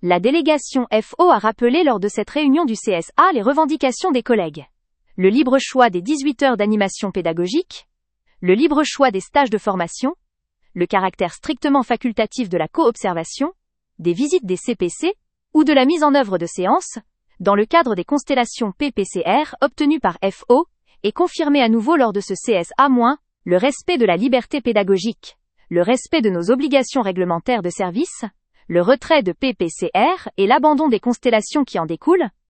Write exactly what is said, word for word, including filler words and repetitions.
La délégation F O a rappelé lors de cette réunion du C S A les revendications des collègues. Le libre choix des dix-huit heures d'animation pédagogique, le libre choix des stages de formation, le caractère strictement facultatif de la co-observation, des visites des C P C, ou de la mise en œuvre de séances, dans le cadre des constellations P P C R obtenues par F O, et confirmé à nouveau lors de ce C S A-, le respect de la liberté pédagogique, le respect de nos obligations réglementaires de service, le retrait de P P C R et l'abandon des constellations qui en découlent,